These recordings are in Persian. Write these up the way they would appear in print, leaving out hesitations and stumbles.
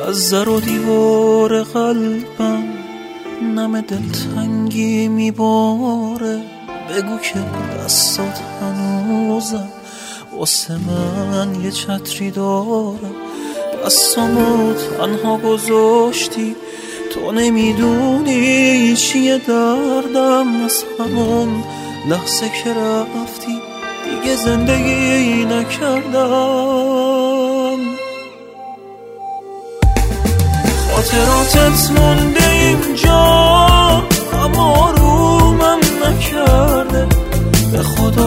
از در و دیوار قلبم نم دلتنگی میباره. بگو که دستات هنوزم واسه من یه چتری داره. دستامو تنها گذاشتی، تو نمیدونی چیه دردم. از همون لحظه که رفتی دیگه زندگی نکردم. خاطراتت مونده اینجا اما رومم نکرده. به خدا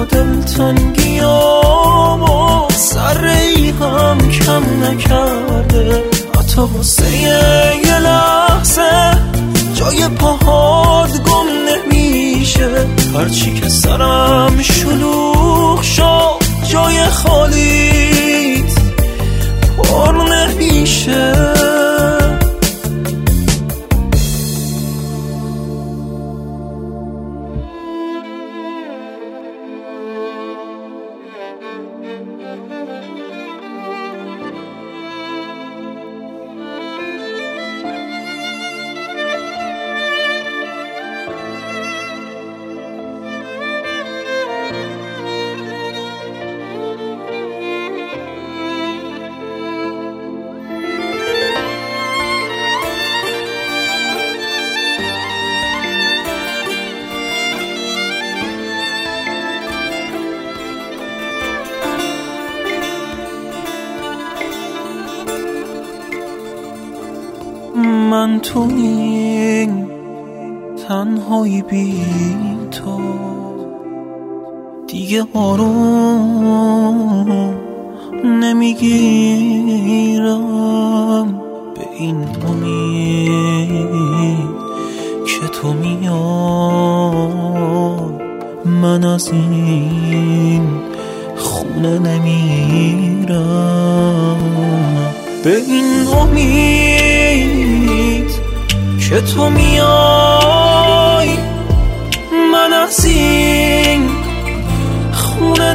دلتنگیامو ذره‌ای هم کم نکرده. حتی واسه یه لحظه جای پاهات گم نمیشه. هرچی که سرم شلوغ شد جای خالیت پر نمیشه. من تو این تنهایی بی تو دیگه آروم نمیگیرم. به این امید که تو میای من از این خونه نمیرم. به این امید که تو میای من از این خونه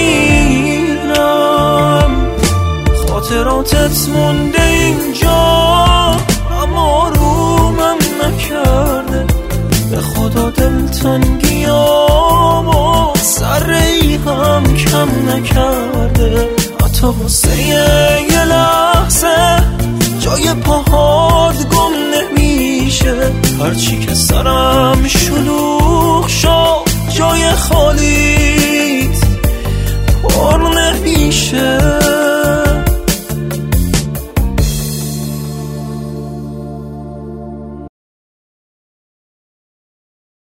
نمیرم. خاطراتت مونده اینجا اما رومم نکرده. به خدا دلتنگیامو ذره‌ای هم کم نکرده. حتی واسه یه لحظه جای پاهات گم نمیشه. هرچی که سرم شلوغ شد جای